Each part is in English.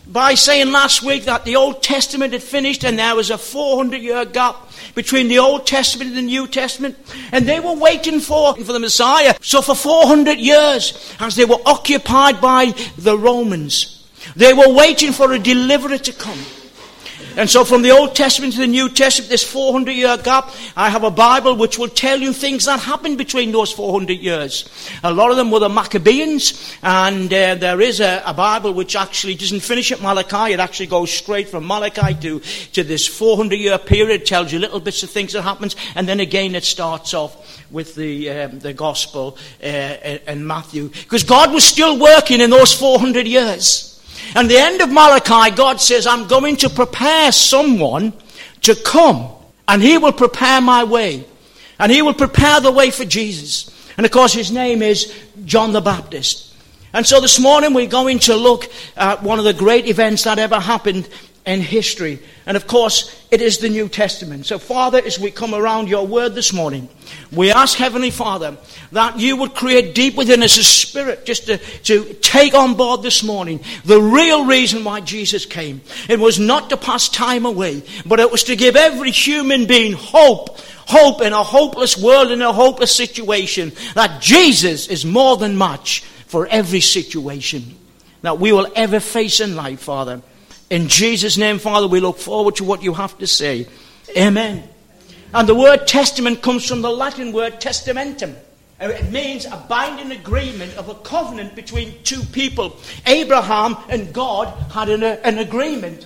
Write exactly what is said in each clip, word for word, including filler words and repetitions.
by saying last week that the Old Testament had finished and there was a four hundred year gap between the Old Testament and the New Testament. And they were waiting for, for the Messiah. So for four hundred years, as they were occupied by the Romans, they were waiting for a deliverer to come. And so from the Old Testament to the New Testament, this four hundred year gap, I have a Bible which will tell you things that happened between those four hundred years. A lot of them were the Maccabees, and uh, there is a, a Bible which actually doesn't finish at Malachi. It actually goes straight from Malachi to, to this four hundred year period. It tells you little bits of things that happens, and then again it starts off with the um, the Gospel uh, and Matthew. Because God was still working in those four hundred years. And the end of Malachi, God says, I'm going to prepare someone to come. And he will prepare my way. And he will prepare the way for Jesus. And of course, his name is John the Baptist. And so this morning we're going to look at one of the great events that ever happened in history. And of course, it is the New Testament. So Father, as we come around your word this morning, we ask, Heavenly Father, that you would create deep within us a spirit just to, to take on board this morning the real reason why Jesus came. It was not to pass time away, but it was to give every human being hope. Hope in a hopeless world, in a hopeless situation. That Jesus is more than much for every situation that we will ever face in life, Father. In Jesus' name, Father, we look forward to what you have to say. Amen. And the word testament comes from the Latin word testamentum. It means a binding agreement of a covenant between two people. Abraham and God had an, an agreement.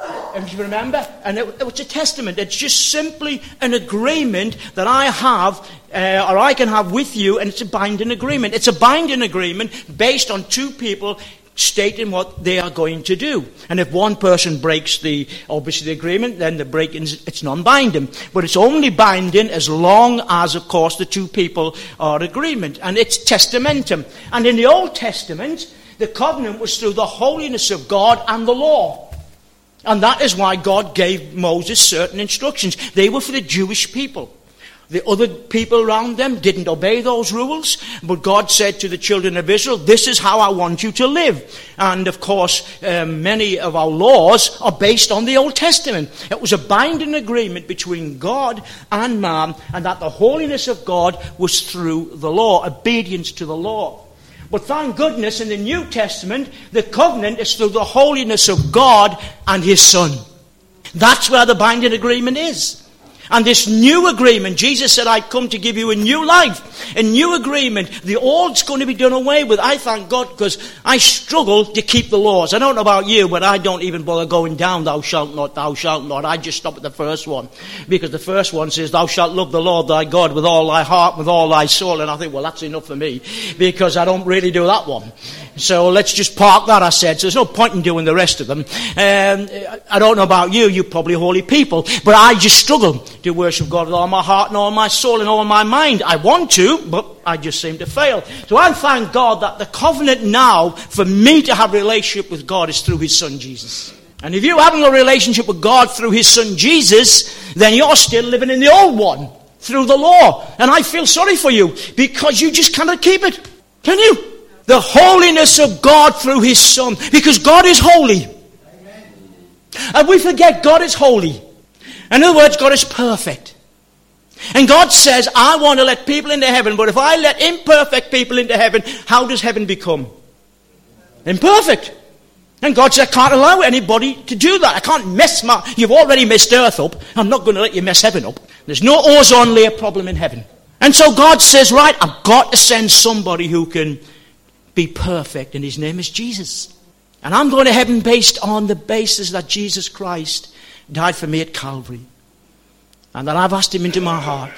If you remember, and it, it was a testament. It's just simply an agreement that I have, uh, or I can have with you, and it's a binding agreement. It's a binding agreement based on two people stating what they are going to do. And if one person breaks the, obviously the agreement, then the breaking, it's non-binding. But it's only binding as long as, of course, the two people are in agreement. And it's testamentum. And in the Old Testament, the covenant was through the holiness of God and the law. And that is why God gave Moses certain instructions. They were for the Jewish people. The other people around them didn't obey those rules, but God said to the children of Israel, this is how I want you to live. And of course, um, many of our laws are based on the Old Testament. It was a binding agreement between God and man, and that the holiness of God was through the law, obedience to the law. But thank goodness in the New Testament, the covenant is through the holiness of God and his Son. That's where the binding agreement is. And this new agreement, Jesus said, I come to give you a new life, a new agreement. The old's going to be done away with. I thank God, because I struggle to keep the laws. I don't know about you, but I don't even bother going down, thou shalt not, thou shalt not. I just stop at the first one. Because the first one says, thou shalt love the Lord thy God with all thy heart, with all thy soul. And I think, well, that's enough for me, because I don't really do that one. So let's just park that, I said. So there's no point in doing the rest of them. Um, I don't know about you, you're probably holy people, but I just struggle to worship God with all my heart and all my soul and all my mind. I want to, but I just seem to fail. So I thank God that the covenant now for me to have a relationship with God is through his Son Jesus. And if you're having a relationship with God through his Son Jesus, then you're still living in the old one through the law. And I feel sorry for you, because you just cannot keep it. Can you? The holiness of God through his Son. Because God is holy. Amen. And we forget God is holy. In other words, God is perfect. And God says, I want to let people into heaven, but if I let imperfect people into heaven, how does heaven become? Imperfect. And God says, I can't allow anybody to do that. I can't mess my... You've already messed earth up. I'm not going to let you mess heaven up. There's no ozone layer problem in heaven. And so God says, right, I've got to send somebody who can be perfect, and his name is Jesus. And I'm going to heaven based on the basis that Jesus Christ died for me at Calvary, and that I've asked him into my heart.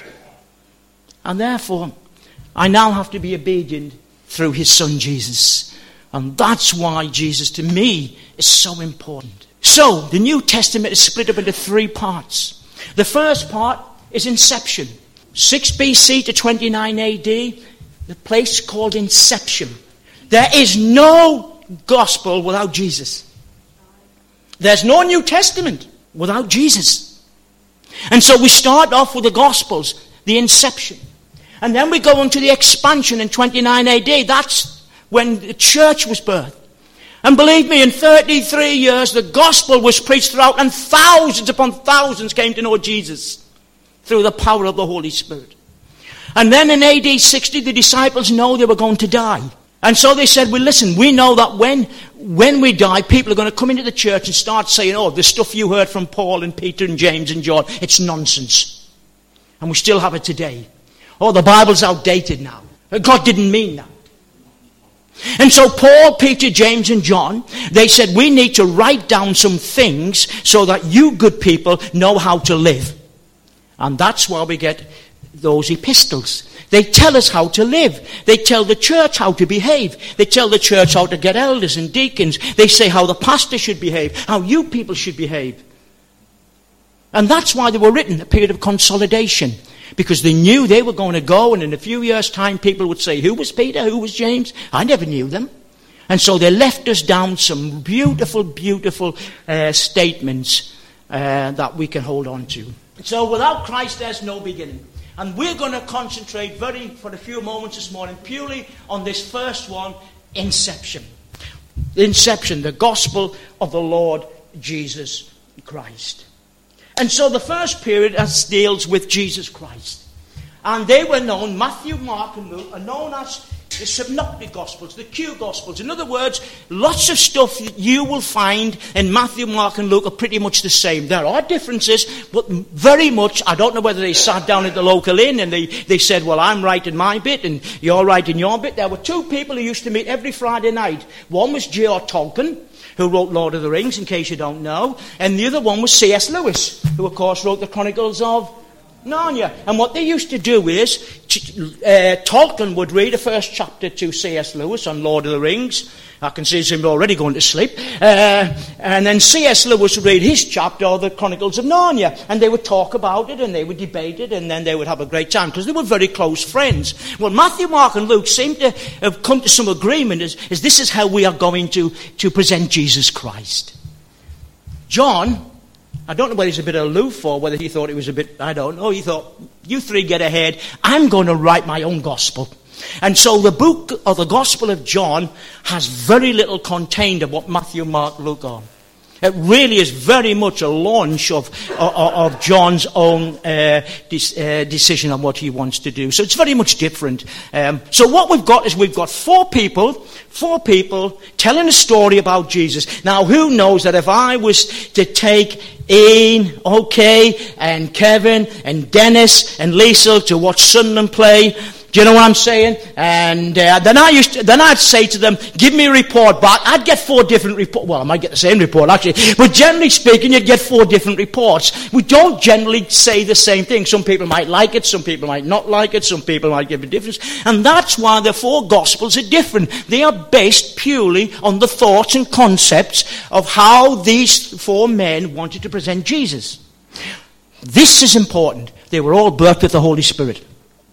And therefore, I now have to be obedient through his Son Jesus. And that's why Jesus, to me, is so important. So, the New Testament is split up into three parts. The first part is inception. six B C to twenty-nine A D, the place called inception. There is no gospel without Jesus. There's no New Testament without Jesus. And so we start off with the Gospels, the inception. And then we go on to the expansion in twenty-nine A D. That's when the church was birthed. And believe me, in thirty-three years, the gospel was preached throughout, and thousands upon thousands came to know Jesus through the power of the Holy Spirit. And then in A D sixty, the disciples know they were going to die. And so they said, well, listen, we know that when, when we die, people are going to come into the church and start saying, oh, the stuff you heard from Paul and Peter and James and John, it's nonsense. And we still have it today. Oh, the Bible's outdated now. God didn't mean that. And so Paul, Peter, James and John, they said, we need to write down some things so that you good people know how to live. And that's why we get those epistles. They tell us how to live. They tell the church how to behave. They tell the church how to get elders and deacons. They say how the pastor should behave, how you people should behave. And that's why they were written, a period of consolidation. Because they knew they were going to go, and in a few years' time people would say, who was Peter, who was James? I never knew them. And so they left us down some beautiful, beautiful uh, statements uh, that we can hold on to. So without Christ there's no beginning. And we're going to concentrate very, for a few moments this morning, purely on this first one, Inception. Inception, the gospel of the Lord Jesus Christ. And so the first period deals with Jesus Christ. And they were known, Matthew, Mark and Luke, are known as the synoptic gospels, the Q gospels. In other words, lots of stuff that you will find in Matthew, Mark and Luke are pretty much the same. There are differences, but very much, I don't know whether they sat down at the local inn and they, they said, well, I'm writing my bit and you're writing your bit. There were two people who used to meet every Friday night. One was J R Tolkien, who wrote Lord of the Rings, in case you don't know. And the other one was C S Lewis, who of course wrote the Chronicles of Narnia. And what they used to do is, uh, Tolkien would read the first chapter to C S Lewis on Lord of the Rings. I can see him already going to sleep. Uh, and then C S Lewis would read his chapter of the Chronicles of Narnia. And they would talk about it and they would debate it and then they would have a great time because they were very close friends. Well, Matthew, Mark and Luke seem to have come to some agreement as, as this is how we are going to, to present Jesus Christ. John, I don't know whether he's a bit aloof or whether he thought it was a bit, I don't know. He thought, you three get ahead. I'm going to write my own gospel. And so the book of the Gospel of John has very little contained of what Matthew, Mark, Luke are. It really is very much a launch of, of, of John's own uh, dis, uh, decision on what he wants to do. So it's very much different. Um, so what we've got is we've got four people, four people telling a story about Jesus. Now who knows that if I was to take Ian, okay, and Kevin, and Dennis, and Lisa to watch Sunderland play, do you know what I'm saying? And uh, then I used to, then I'd say to them, give me a report back. I'd get four different reports. Well, I might get the same report, actually. But generally speaking, you'd get four different reports. We don't generally say the same thing. Some people might like it. Some people might not like it. Some people might give a difference. And that's why the four Gospels are different. They are based purely on the thoughts and concepts of how these four men wanted to present Jesus. This is important. They were all birthed with the Holy Spirit.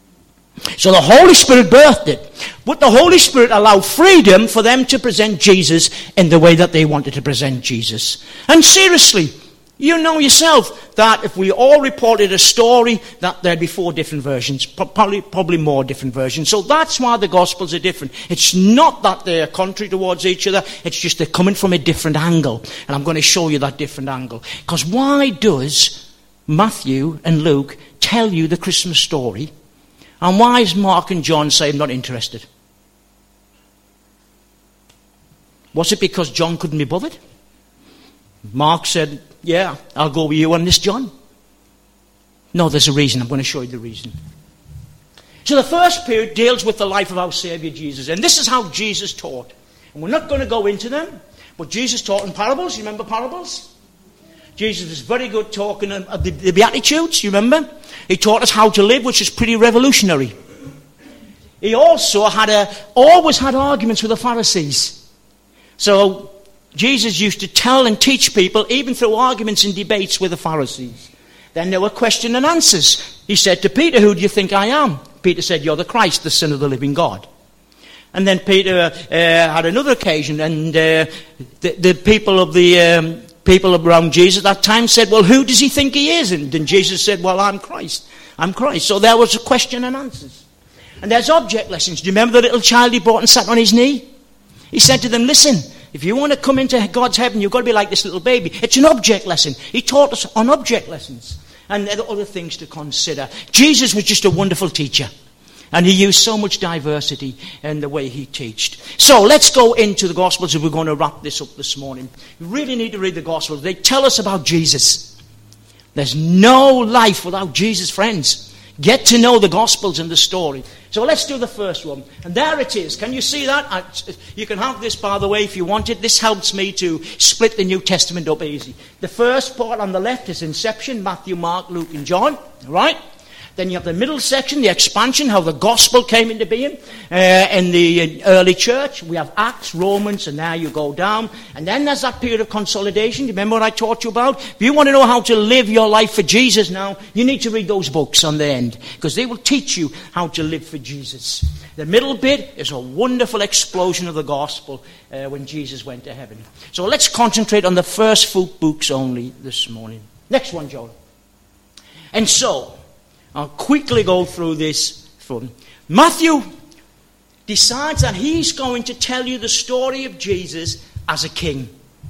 So the Holy Spirit birthed it. But the Holy Spirit allowed freedom for them to present Jesus in the way that they wanted to present Jesus. And seriously, you know yourself that if we all reported a story, that there'd be four different versions, probably, probably more different versions. So that's why the Gospels are different. It's not that they're contrary towards each other, it's just they're coming from a different angle. And I'm going to show you that different angle. Because why does Matthew and Luke tell you the Christmas story? And why is Mark and John say, I'm not interested? Was it because John couldn't be bothered? Mark said, yeah, I'll go with you on this, John. No, there's a reason. I'm going to show you the reason. So the first period deals with the life of our Saviour Jesus. And this is how Jesus taught. And we're not going to go into them, but Jesus taught in parables. You remember parables? Jesus was very good talking of the, the Beatitudes, you remember? He taught us how to live, which is pretty revolutionary. He also had a, always had arguments with the Pharisees. So Jesus used to tell and teach people, even through arguments and debates with the Pharisees. Then there were question and answers. He said to Peter, who do you think I am? Peter said, you're the Christ, the Son of the living God. And then Peter uh, had another occasion, and uh, the, the people of the... Um, People around Jesus at that time said, well, who does he think he is? And then Jesus said, well, I'm Christ. I'm Christ. So there was a question and answers. And there's object lessons. Do you remember the little child he brought and sat on his knee? He said to them, listen, If you want to come into God's heaven, you've got to be like this little baby. It's an object lesson. He taught us on object lessons. And there are other things to consider. Jesus was just a wonderful teacher. And he used so much diversity in the way he taught. So let's go into the Gospels, and we're going to wrap this up this morning. You really need to read the Gospels. They tell us about Jesus. There's no life without Jesus, friends. Get to know the Gospels and the story. So let's do the first one. And there it is. Can you see that? I, you can have this, by the way, if you want it. This helps me to split the New Testament up easy. The first part on the left is Inception, Matthew, Mark, Luke, and John. Right? Then you have the middle section, the expansion, how the gospel came into being uh, in the early church. We have Acts, Romans, and now you go down. And then there's that period of consolidation. Do you remember what I taught you about? If you want to know how to live your life for Jesus now, you need to read those books on the end, because they will teach you how to live for Jesus. The middle bit is a wonderful explosion of the gospel uh, when Jesus went to heaven. So let's concentrate on the first few books only this morning. Next one, Joel. And so I'll quickly go through this. Matthew decides that he's going to tell you the story of Jesus as a king.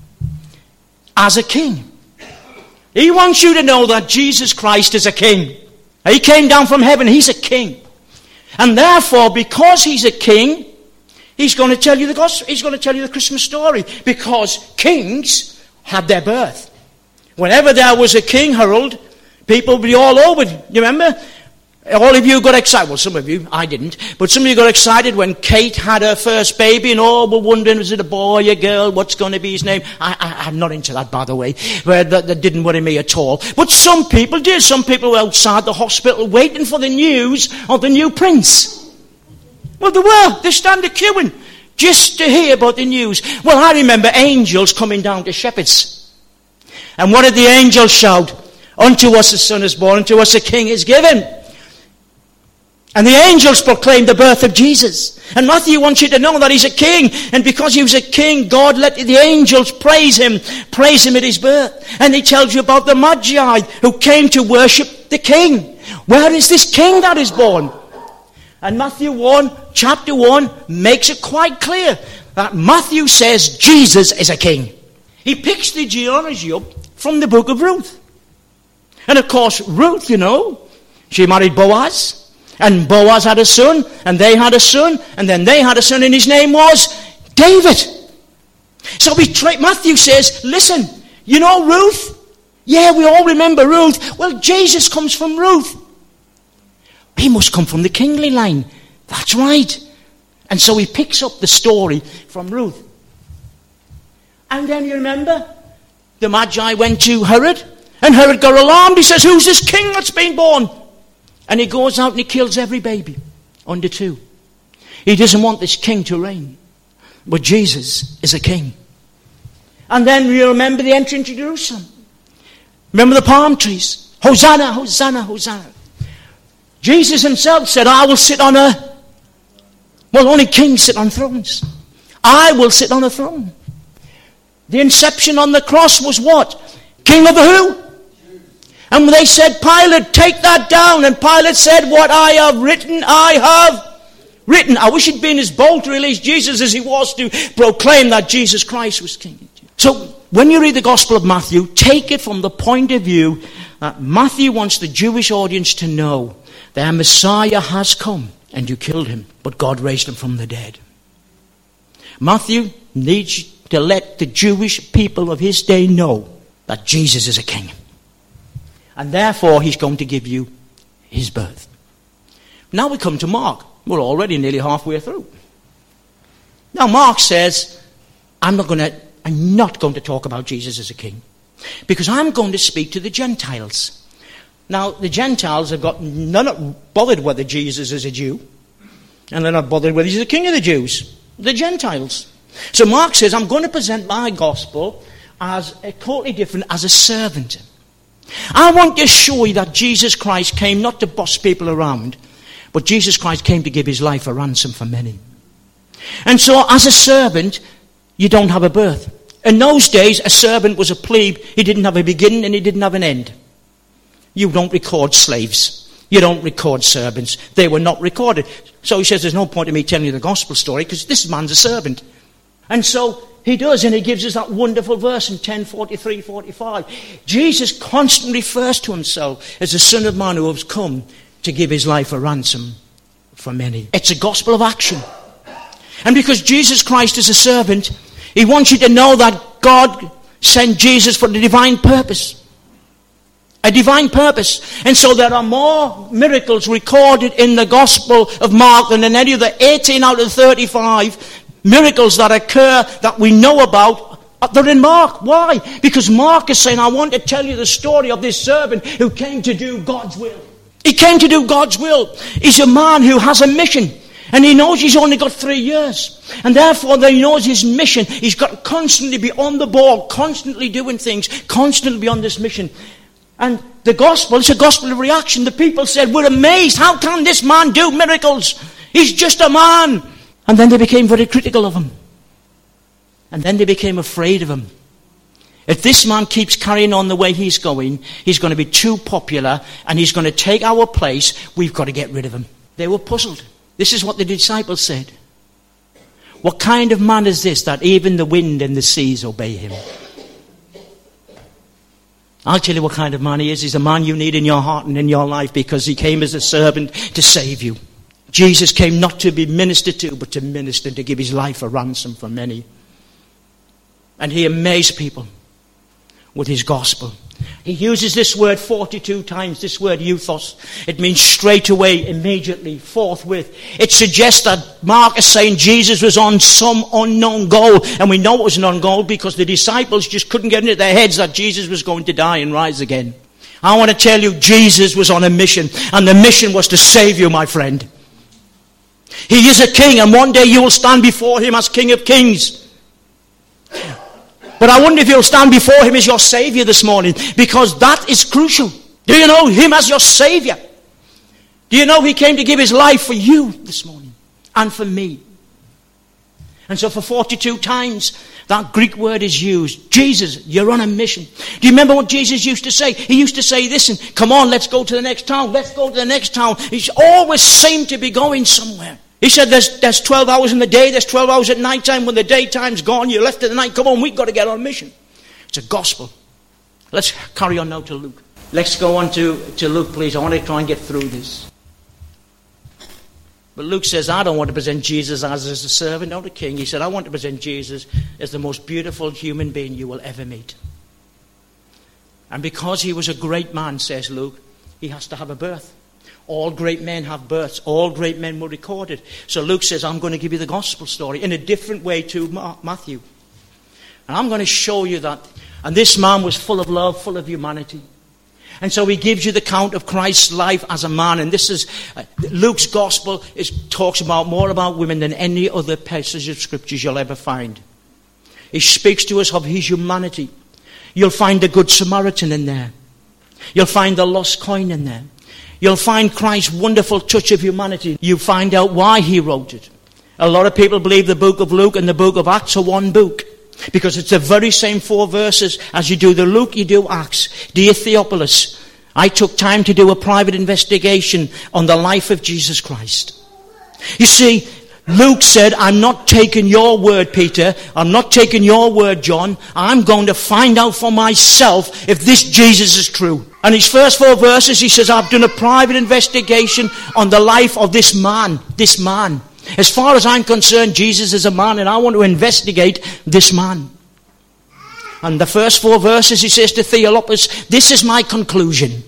As a king. He wants you to know that Jesus Christ is a king. He came down from heaven. He's a king. And therefore, because he's a king, he's going to tell you the gospel. He's going to tell you the Christmas story. Because kings had their birth. Whenever there was a king, Harold, people would be all over. You remember? All of you got excited. Well, some of you, I didn't. But some of you got excited when Kate had her first baby, and all were wondering, was it a boy, a girl, what's going to be his name? I, I, I'm not into that, by the way. But that, that didn't worry me at all. But some people did. Some people were outside the hospital waiting for the news of the new prince. Well, they were. They stand queuing just to hear about the news. Well, I remember angels coming down to shepherds. And what did the angels shout? Unto us a son is born, unto us a king is given. And the angels proclaimed the birth of Jesus. And Matthew wants you to know that he's a king. And because he was a king, God let the angels praise him, praise him at his birth. And he tells you about the Magi who came to worship the king. Where is this king that is born? And Matthew one, chapter one, makes it quite clear that Matthew says Jesus is a king. He picks the genealogy up from the book of Ruth. And of course, Ruth, you know, she married Boaz. And Boaz had a son, and they had a son, and then they had a son, and his name was David. So we tra- Matthew says, listen, you know Ruth? Yeah, we all remember Ruth. Well, Jesus comes from Ruth. He must come from the kingly line. That's right. And so he picks up the story from Ruth. And then you remember, the Magi went to Herod, and Herod got alarmed. He says, who's this king that's been born? And he goes out and he kills every baby under two. He doesn't want this king to reign. But Jesus is a king. And then you remember the entry into Jerusalem. Remember the palm trees. Hosanna, Hosanna, Hosanna. Jesus himself said, I will sit on a... Well, only kings sit on thrones. I will sit on a throne. The inception on the cross was what? King of the who? And they said, Pilate, take that down. And Pilate said, what I have written, I have written. I wish he'd been as bold to release Jesus as he was to proclaim that Jesus Christ was king. So when you read the Gospel of Matthew, take it from the point of view that Matthew wants the Jewish audience to know their Messiah has come and you killed him, but God raised him from the dead. Matthew needs to let the Jewish people of his day know that Jesus is a king. And therefore, he's going to give you his birth. Now we come to Mark. We're already nearly halfway through. Now Mark says, I'm not going to, I'm not going to talk about Jesus as a king, because I'm going to speak to the Gentiles. Now, the Gentiles have got none not bothered whether Jesus is a Jew, and they're not bothered whether he's the king of the Jews. The Gentiles. So Mark says, I'm going to present my gospel as a totally different, as a servant. I want to show you that Jesus Christ came not to boss people around, but Jesus Christ came to give his life a ransom for many. And so as a servant, you don't have a birth. In those days, a servant was a plebe. He didn't have a beginning and he didn't have an end. You don't record slaves. You don't record servants. They were not recorded. So he says, there's no point in me telling you the gospel story, because this man's a servant. And so he does, and he gives us that wonderful verse in ten forty-three forty-five. Jesus constantly refers to himself as the Son of Man who has come to give his life a ransom for many. It's a gospel of action. And because Jesus Christ is a servant, he wants you to know that God sent Jesus for the divine purpose. A divine purpose. And so there are more miracles recorded in the Gospel of Mark than in any of the eighteen out of thirty-five miracles that occur that we know about. They're in Mark. Why? Because Mark is saying, I want to tell you the story of this servant who came to do God's will. He came to do God's will. He's a man who has a mission. And he knows he's only got three years. And therefore he knows his mission. He's got to constantly be on the ball, constantly doing things, constantly be on this mission. And the gospel, it's a gospel of reaction. The people said, we're amazed. How can this man do miracles? He's just a man. And then they became very critical of him. And then they became afraid of him. If this man keeps carrying on the way he's going, he's going to be too popular and he's going to take our place. We've got to get rid of him. They were puzzled. This is what the disciples said. What kind of man is this that even the wind and the seas obey him? I'll tell you what kind of man he is. He's a man you need in your heart and in your life because he came as a servant to save you. Jesus came not to be ministered to, but to minister, to give his life a ransom for many. And he amazed people with his gospel. He uses this word forty-two times, this word euthos. It means straight away, immediately, forthwith. It suggests that Mark is saying Jesus was on some unknown goal. And we know it was an unknown goal because the disciples just couldn't get into their heads that Jesus was going to die and rise again. I want to tell you, Jesus was on a mission. And the mission was to save you, my friend. He is a king, and one day you will stand before him as King of Kings. But I wonder if you'll stand before him as your Savior this morning, because that is crucial. Do you know him as your Savior? Do you know he came to give his life for you this morning and for me? And so for forty-two times, that Greek word is used. Jesus, you're on a mission. Do you remember what Jesus used to say? He used to say this, and come on, let's go to the next town. Let's go to the next town. He always seemed to be going somewhere. He said there's, there's twelve hours in the day, there's twelve hours at night time. When the daytime's gone, you're left at the night. Come on, we've got to get on a mission. It's a gospel. Let's carry on now to Luke. Let's go on to, to Luke, please. I want to try and get through this. But Luke says, I don't want to present Jesus as, as a servant, not a king. He said, I want to present Jesus as the most beautiful human being you will ever meet. And because he was a great man, says Luke, he has to have a birth. All great men have births. All great men were recorded. So Luke says, I'm going to give you the gospel story in a different way to Matthew. And I'm going to show you that. And this man was full of love, full of humanity. And so he gives you the account of Christ's life as a man. And this is, uh, Luke's gospel is, talks about more about women than any other passage of scriptures you'll ever find. He speaks to us of his humanity. You'll find the Good Samaritan in there. You'll find the lost coin in there. You'll find Christ's wonderful touch of humanity. You find out why he wrote it. A lot of people believe the book of Luke and the book of Acts are one book, because it's the very same four verses. As you do the Luke, you do Acts. Dear Theophilus, I took time to do a private investigation on the life of Jesus Christ. You see, Luke said, I'm not taking your word, Peter. I'm not taking your word, John. I'm going to find out for myself if this Jesus is true. And his first four verses, he says, I've done a private investigation on the life of this man, this man. As far as I'm concerned, Jesus is a man, and I want to investigate this man. And the first four verses, he says to Theophilus, this is my conclusion.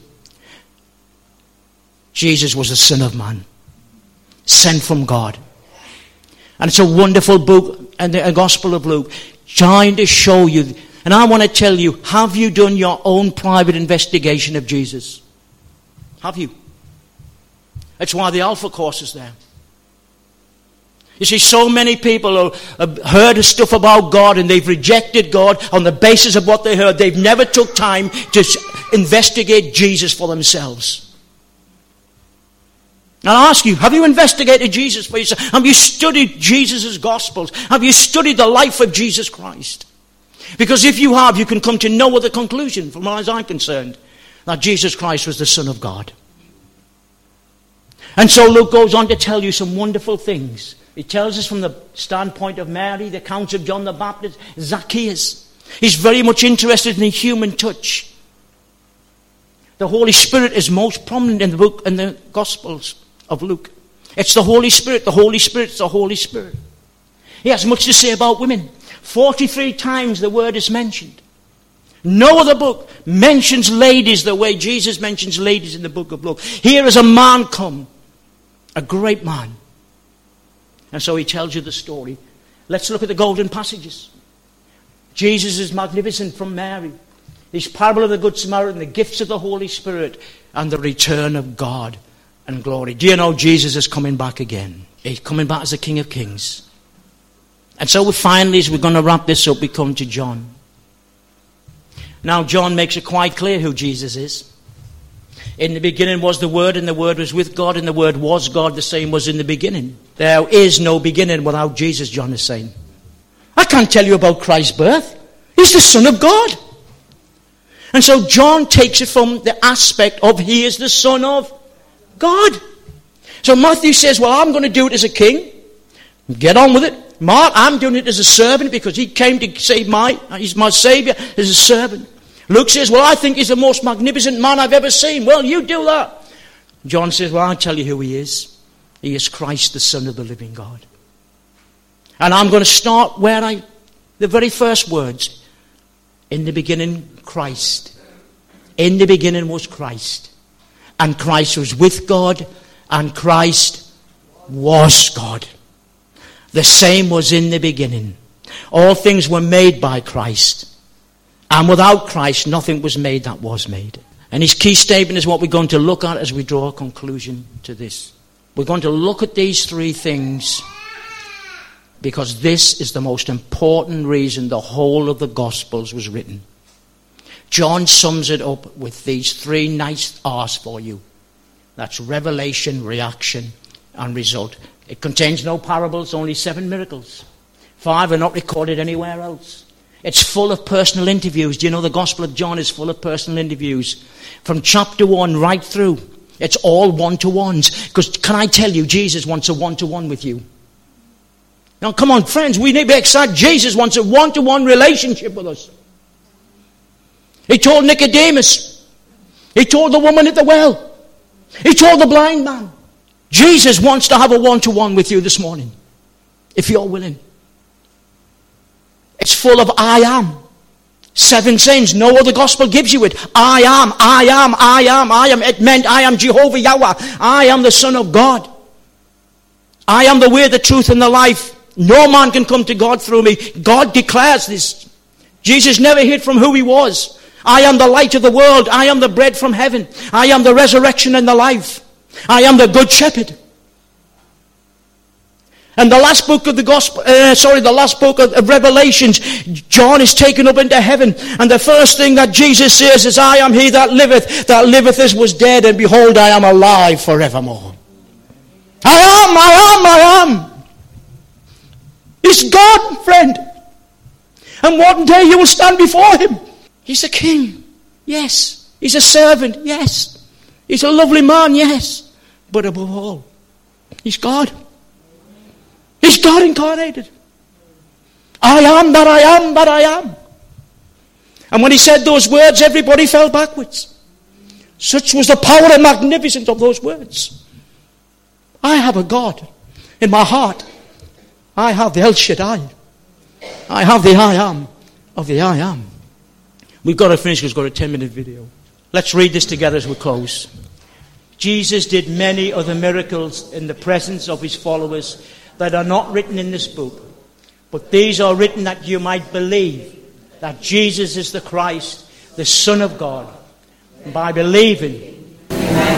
Jesus was the Son of Man, sent from God. And it's a wonderful book, and the Gospel of Luke, trying to show you. And I want to tell you, have you done your own private investigation of Jesus? Have you? That's why the Alpha course is there. You see, so many people have heard stuff about God and they've rejected God on the basis of what they heard. They've never took time to investigate Jesus for themselves. Now I ask you, have you investigated Jesus for yourself? Have you studied Jesus' Gospels? Have you studied the life of Jesus Christ? Because if you have, you can come to no other conclusion, from as I'm concerned, that Jesus Christ was the Son of God. And so Luke goes on to tell you some wonderful things It tells us from the standpoint of Mary, the accounts of John the Baptist, Zacchaeus. He's very much interested in human touch. The Holy Spirit is most prominent in the book in the Gospels of Luke. It's the Holy Spirit. The Holy Spirit is the Holy Spirit. He has much to say about women. forty-three times the word is mentioned. No other book mentions ladies the way Jesus mentions ladies in the book of Luke. Here is a man come, a great man. And so he tells you the story. Let's look at the golden passages. Jesus is magnificent from Mary. His parable of the Good Samaritan, the gifts of the Holy Spirit, and the return of God and glory. Do you know Jesus is coming back again? He's coming back as the King of Kings. And so we finally, as we're going to wrap this up, we come to John. Now John makes it quite clear who Jesus is. In the beginning was the Word, and the Word was with God, and the Word was God. The same was in the beginning. There is no beginning without Jesus, John is saying. I can't tell you about Christ's birth. He's the Son of God. And so John takes it from the aspect of he is the Son of God. So Matthew says, well, I'm going to do it as a king. Get on with it. Mark, I'm doing it as a servant because he came to save my, he's my Savior as a servant. Luke says, well, I think he's the most magnificent man I've ever seen. Well, you do that. John says, well, I'll tell you who he is. He is Christ, the Son of the living God. And I'm going to start where I, the very first words. In the beginning, Christ. In the beginning was Christ. And Christ was with God, and Christ was God. The same was in the beginning. All things were made by Christ. And without Christ, nothing was made that was made. And his key statement is what we're going to look at as we draw a conclusion to this. We're going to look at these three things because this is the most important reason the whole of the Gospels was written. John sums it up with these three nice R's for you. That's revelation, reaction, and result. It contains no parables, only seven miracles. Five are not recorded anywhere else. It's full of personal interviews. Do you know the Gospel of John is full of personal interviews? From chapter one right through. It's all one-to-ones. Because can I tell you, Jesus wants a one-to-one with you. Now come on, friends, we need to be excited. Jesus wants a one-to-one relationship with us. He told Nicodemus. He told the woman at the well. He told the blind man. Jesus wants to have a one-to-one with you this morning. If you're willing. It's full of I am. Seven sayings. No other gospel gives you it. I am, I am, I am, I am. It meant I am Jehovah Yahweh. I am the Son of God. I am the way, the truth, and the life. No man can come to God through me. God declares this. Jesus never hid from who he was. I am the light of the world. I am the bread from heaven. I am the resurrection and the life. I am the good shepherd. And the last book of the gospel, uh, sorry, the last book of, of Revelations, John is taken up into heaven. And the first thing that Jesus says is, I am he that liveth, that liveth as was dead, and behold, I am alive forevermore. I am, I am, I am. He's God, friend. And one day you will stand before him. He's a king, yes. He's a servant, yes. He's a lovely man, yes. But above all, he's God. He's God incarnated. I am that I am that I am. And when he said those words, everybody fell backwards. Such was the power and magnificence of those words. I have a God in my heart. I have the El Shaddai. I have the I am of the I am. We've got to finish because we've got a ten minute video. Let's read this together as we close. Jesus did many other miracles in the presence of his followers that are not written in this book. But these are written that you might believe that Jesus is the Christ, the Son of God. And by believing, so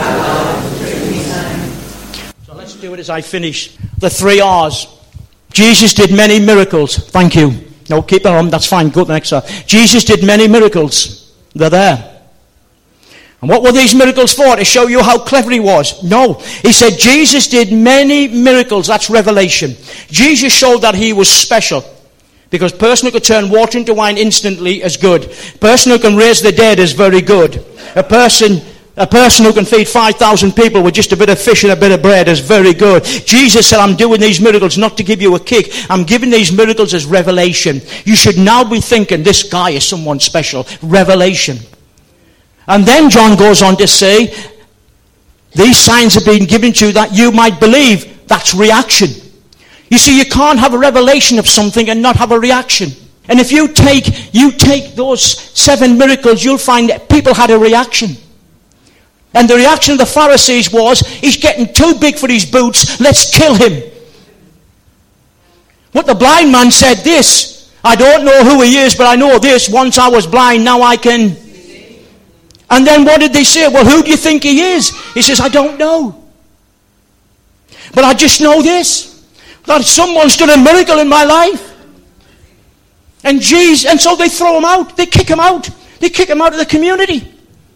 let's do it as I finish. The three R's. Jesus did many miracles. Thank you. No, keep that on. That's fine. Go to the next slide. Jesus did many miracles. They're there. And what were these miracles for? To show you how clever he was? No. He said Jesus did many miracles. That's revelation. Jesus showed that he was special. Because a person who could turn water into wine instantly is good. A person who can raise the dead is very good. A person A person who can feed five thousand people with just a bit of fish and a bit of bread is very good. Jesus said, I'm doing these miracles not to give you a kick. I'm giving these miracles as revelation. You should now be thinking, this guy is someone special. Revelation. And then John goes on to say, these signs have been given to you that you might believe. That's reaction. You see, you can't have a revelation of something and not have a reaction. And if you take, you take those seven miracles, you'll find that people had a reaction. And the reaction of the Pharisees was, he's getting too big for his boots, let's kill him. But the blind man said this, I don't know who he is, but I know this, once I was blind, now I can. And then what did they say? Well, who do you think he is? He says, I don't know. But I just know this, that someone's done a miracle in my life. And Jesus, and so they throw him out, they kick him out, they kick him out of the community.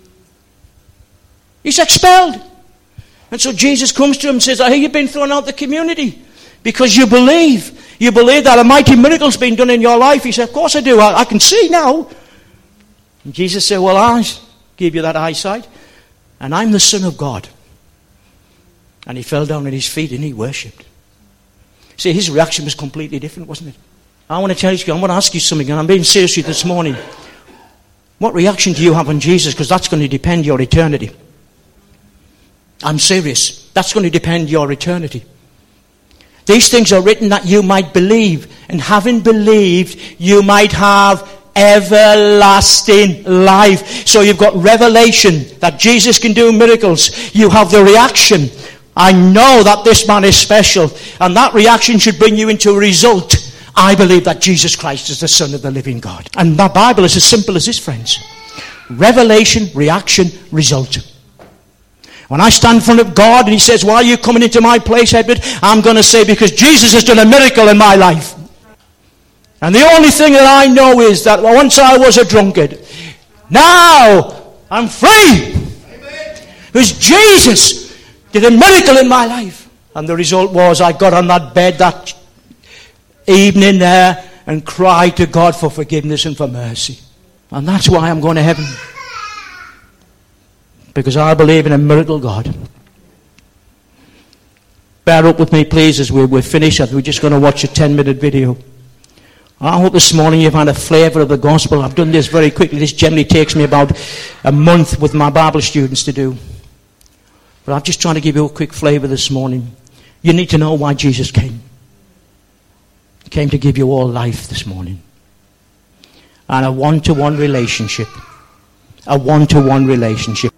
He's expelled. And so Jesus comes to him and says, I hear you've been thrown out of the community because you believe. You believe that a mighty miracle's been done in your life. He said, of course I do. I, I can see now. And Jesus said, well, I gave you that eyesight. And I'm the Son of God. And he fell down at his feet and he worshipped. See, his reaction was completely different, wasn't it? I want to tell you, I want to ask you something, and I'm being serious with you this morning. What reaction do you have on Jesus? Because that's going to depend your eternity. I'm serious. That's going to depend your eternity. These things are written that you might believe. And having believed, you might have everlasting life. So you've got revelation that Jesus can do miracles. You have the reaction. I know that this man is special. And that reaction should bring you into a result. I believe that Jesus Christ is the Son of the living God. And my Bible is as simple as this, friends. Revelation, reaction, result. When I stand in front of God and he says, why are you coming into my place, Edward? I'm going to say, because Jesus has done a miracle in my life. And the only thing that I know is that once I was a drunkard, now I'm free. Because Jesus did a miracle in my life. And the result was I got on that bed that evening there and cried to God for forgiveness and for mercy. And that's why I'm going to heaven. Because I believe in a miracle God. Bear up with me, please, as we're, we're finished. We're just going to watch a ten-minute video. I hope this morning you've had a flavour of the gospel. I've done this very quickly. This generally takes me about a month with my Bible students to do. But I'm just trying to give you a quick flavour this morning. You need to know why Jesus came. He came to give you all life this morning. And a one-to-one relationship. A one-to-one relationship.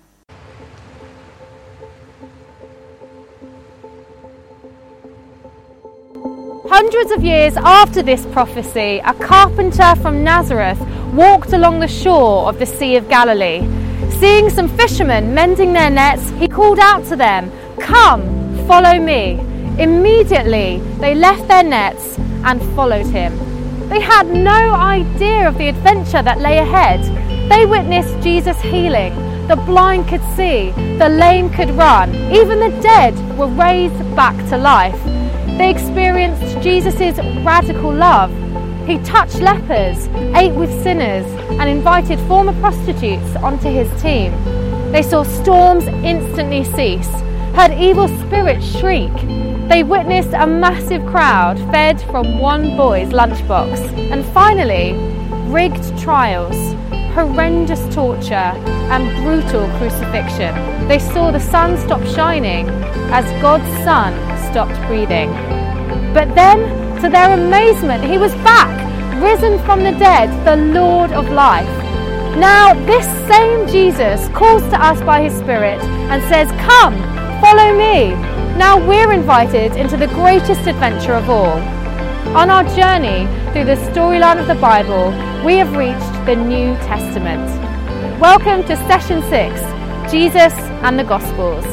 Hundreds of years after this prophecy, a carpenter from Nazareth walked along the shore of the Sea of Galilee. Seeing some fishermen mending their nets, he called out to them, "Come, follow me." Immediately they left their nets and followed him. They had no idea of the adventure that lay ahead. They witnessed Jesus healing. The blind could see, the lame could run, even the dead were raised back to life. They experienced Jesus' radical love. He touched lepers, ate with sinners, and invited former prostitutes onto his team. They saw storms instantly cease, heard evil spirits shriek. They witnessed a massive crowd fed from one boy's lunchbox. And finally, rigged trials, horrendous torture, and brutal crucifixion. They saw the sun stop shining as God's Son stopped breathing. But then, to their amazement, he was back, risen from the dead, the Lord of life. Now, this same Jesus calls to us by his Spirit and says, "Come, follow me." Now we're invited into the greatest adventure of all. On our journey through the storyline of the Bible, we have reached the New Testament. Welcome to Session six, Jesus and the Gospels.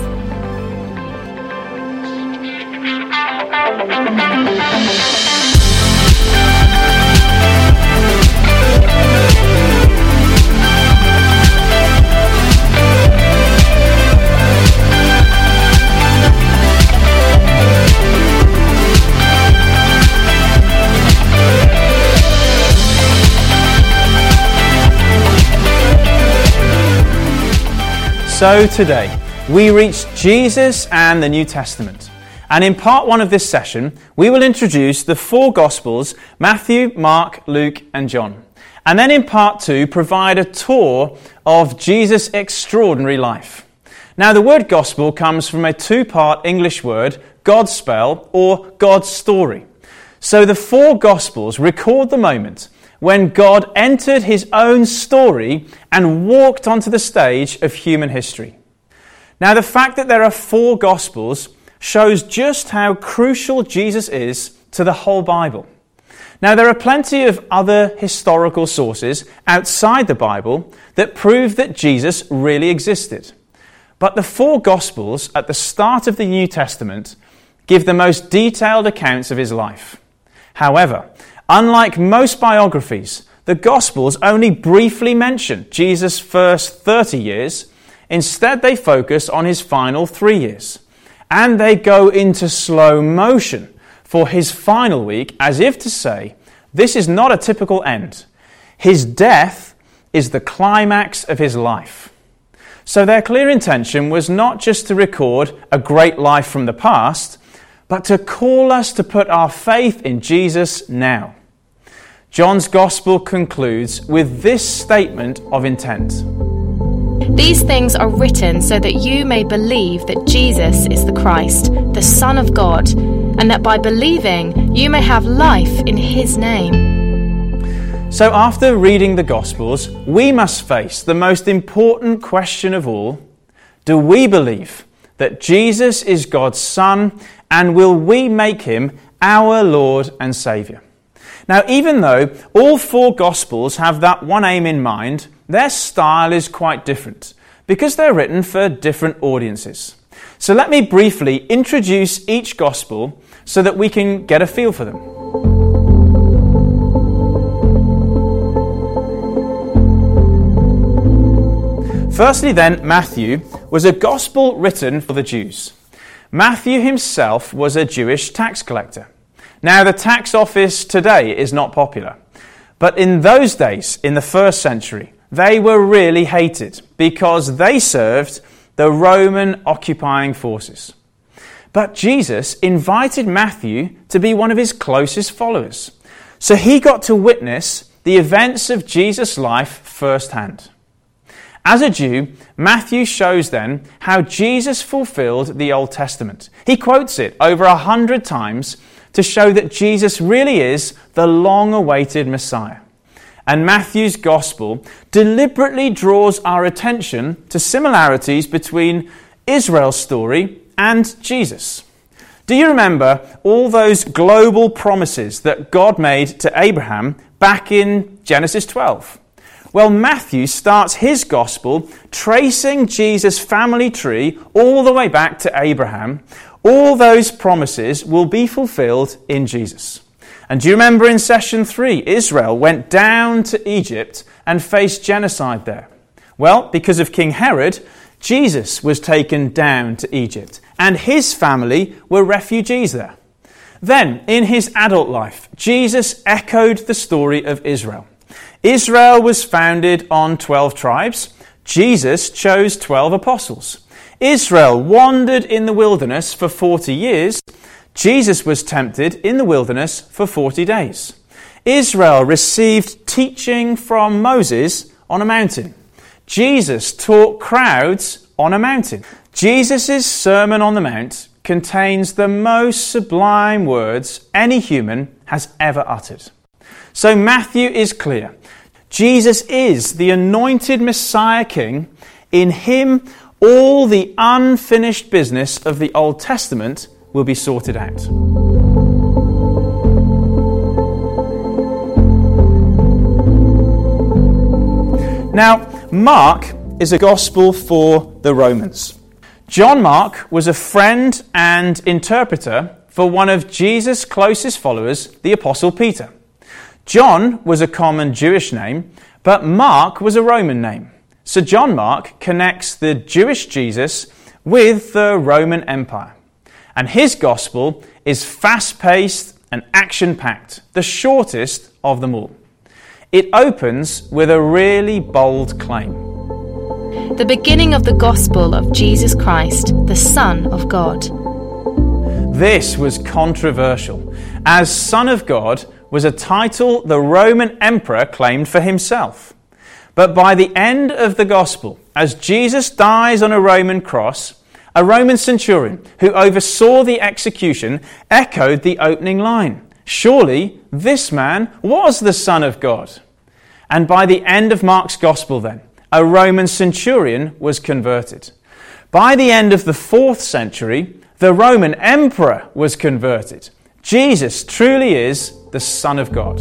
So today, we reach Jesus and the New Testament. And in part one of this session, we will introduce the four Gospels, Matthew, Mark, Luke, and John. And then in part two, provide a tour of Jesus' extraordinary life. Now, the word gospel comes from a two-part English word, Godspell, or God's story. So the four Gospels record the moment when God entered his own story and walked onto the stage of human history. Now, the fact that there are four Gospels shows just how crucial Jesus is to the whole Bible. Now, there are plenty of other historical sources outside the Bible that prove that Jesus really existed. But the four Gospels at the start of the New Testament give the most detailed accounts of his life. However, unlike most biographies, the Gospels only briefly mention Jesus' first thirty years. Instead, they focus on his final three years. And they go into slow motion for his final week, as if to say, this is not a typical end. His death is the climax of his life. So their clear intention was not just to record a great life from the past, but to call us to put our faith in Jesus now. John's Gospel concludes with this statement of intent. These things are written so that you may believe that Jesus is the Christ, the Son of God, and that by believing you may have life in his name. So after reading the Gospels, we must face the most important question of all. Do we believe that Jesus is God's Son, and will we make him our Lord and Saviour? Now, even though all four Gospels have that one aim in mind, their style is quite different because they're written for different audiences. So let me briefly introduce each Gospel so that we can get a feel for them. Firstly then, Matthew was a Gospel written for the Jews. Matthew himself was a Jewish tax collector. Now, the tax office today is not popular, but in those days, in the first century, they were really hated because they served the Roman occupying forces. But Jesus invited Matthew to be one of his closest followers, so he got to witness the events of Jesus' life firsthand. As a Jew, Matthew shows then how Jesus fulfilled the Old Testament. He quotes it over a hundred times to show that Jesus really is the long-awaited Messiah. And Matthew's Gospel deliberately draws our attention to similarities between Israel's story and Jesus. Do you remember all those global promises that God made to Abraham back in Genesis twelve? Well, Matthew starts his Gospel tracing Jesus' family tree all the way back to Abraham. All those promises will be fulfilled in Jesus. And do you remember in session three, Israel went down to Egypt and faced genocide there? Well, because of King Herod, Jesus was taken down to Egypt, and his family were refugees there. Then, in his adult life, Jesus echoed the story of Israel. Israel was founded on twelve tribes. Jesus chose twelve apostles. Israel wandered in the wilderness for forty years. Jesus was tempted in the wilderness for forty days. Israel received teaching from Moses on a mountain. Jesus taught crowds on a mountain. Jesus' Sermon on the Mount contains the most sublime words any human has ever uttered. So Matthew is clear. Jesus is the anointed Messiah King. In him, all the unfinished business of the Old Testament will be sorted out. Now, Mark is a gospel for the Romans. John Mark was a friend and interpreter for one of Jesus' closest followers, the Apostle Peter. John was a common Jewish name, but Mark was a Roman name. So John Mark connects the Jewish Jesus with the Roman Empire. And his gospel is fast-paced and action-packed, the shortest of them all. It opens with a really bold claim. the beginning of the gospel of Jesus Christ, the Son of God. This was controversial, as Son of God was a title the Roman emperor claimed for himself. But by the end of the gospel, as Jesus dies on a Roman cross, a Roman centurion who oversaw the execution echoed the opening line. Surely this man was the Son of God. And by the end of Mark's gospel then, a Roman centurion was converted. By the end of the fourth century, the Roman emperor was converted. Jesus truly is the Son of God.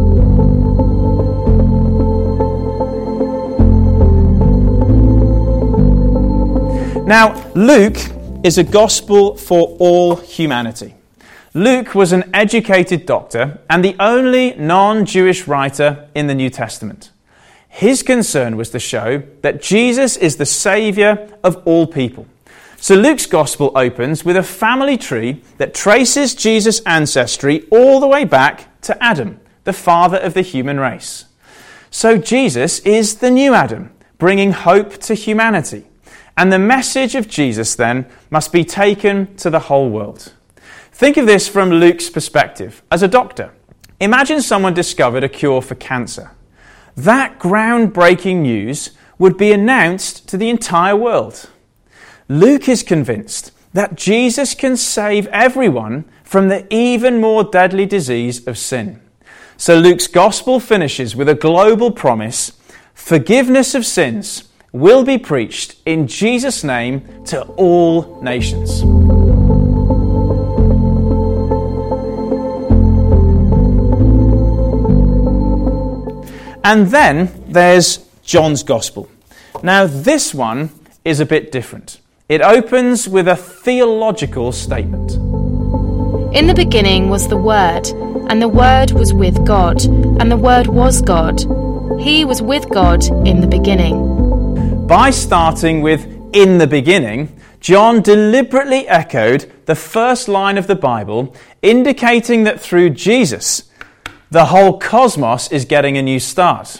Now, Luke is a gospel for all humanity. Luke was an educated doctor and the only non-Jewish writer in the New Testament. His concern was to show that Jesus is the Saviour of all people. So Luke's gospel opens with a family tree that traces Jesus' ancestry all the way back to Adam, the father of the human race. So Jesus is the new Adam, bringing hope to humanity. And the message of Jesus, then, must be taken to the whole world. Think of this from Luke's perspective. As a doctor, imagine someone discovered a cure for cancer. That groundbreaking news would be announced to the entire world. Luke is convinced that Jesus can save everyone from the even more deadly disease of sin. So Luke's gospel finishes with a global promise: forgiveness of sins will be preached in Jesus' name to all nations. And then there's John's Gospel. Now this one is a bit different. It opens with a theological statement. In the beginning was the Word, and the Word was with God, and the Word was God. He was with God in the beginning. By starting with "in the beginning," John deliberately echoed the first line of the Bible, indicating that through Jesus, the whole cosmos is getting a new start.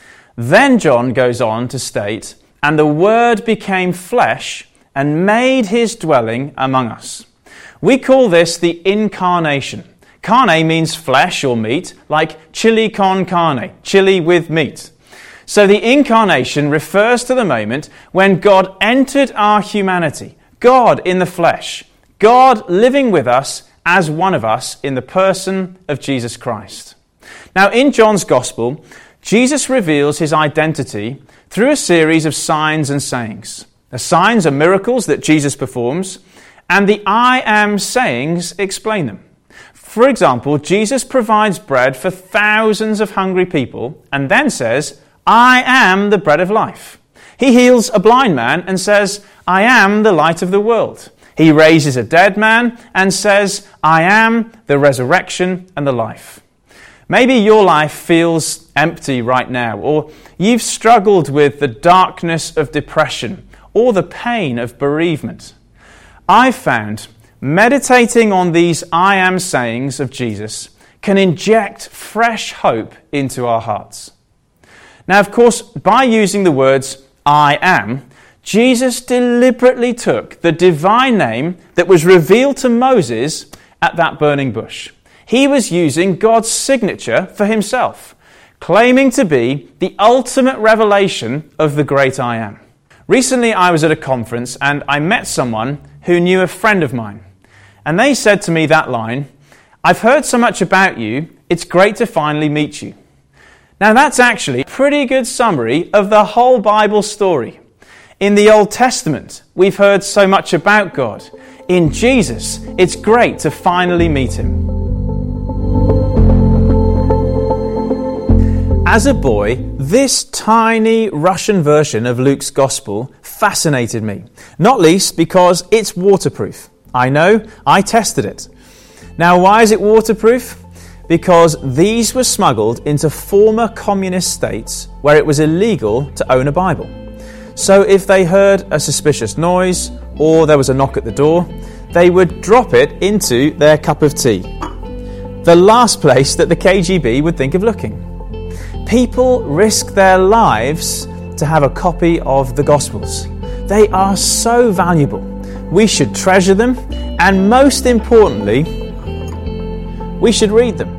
Then John goes on to state, "And the Word became flesh and made his dwelling among us." We call this the incarnation. Carne means flesh or meat, like chili con carne, chili with meat. So the incarnation refers to the moment when God entered our humanity, God in the flesh, God living with us as one of us in the person of Jesus Christ. Now in John's Gospel, Jesus reveals his identity through a series of signs and sayings. The signs are miracles that Jesus performs, and the I am sayings explain them. For example, Jesus provides bread for thousands of hungry people and then says, "I am the bread of life." He heals a blind man and says, "I am the light of the world." He raises a dead man and says, "I am the resurrection and the life." Maybe your life feels empty right now, or you've struggled with the darkness of depression or the pain of bereavement. I've found meditating on these I am sayings of Jesus can inject fresh hope into our hearts. Now, of course, by using the words "I am," Jesus deliberately took the divine name that was revealed to Moses at that burning bush. He was using God's signature for himself, claiming to be the ultimate revelation of the great I am. Recently, I was at a conference and I met someone who knew a friend of mine. And they said to me that line, "I've heard so much about you, it's great to finally meet you." Now that's actually a pretty good summary of the whole Bible story. In the Old Testament, we've heard so much about God. In Jesus, it's great to finally meet him. As a boy, this tiny Russian version of Luke's Gospel fascinated me, not least because it's waterproof. I know, I tested it. Now, why is it waterproof? Because these were smuggled into former communist states where it was illegal to own a Bible. So if they heard a suspicious noise or there was a knock at the door, they would drop it into their cup of tea. The last place that the K G B would think of looking. People risk their lives to have a copy of the Gospels. They are so valuable. We should treasure them, and most importantly, we should read them.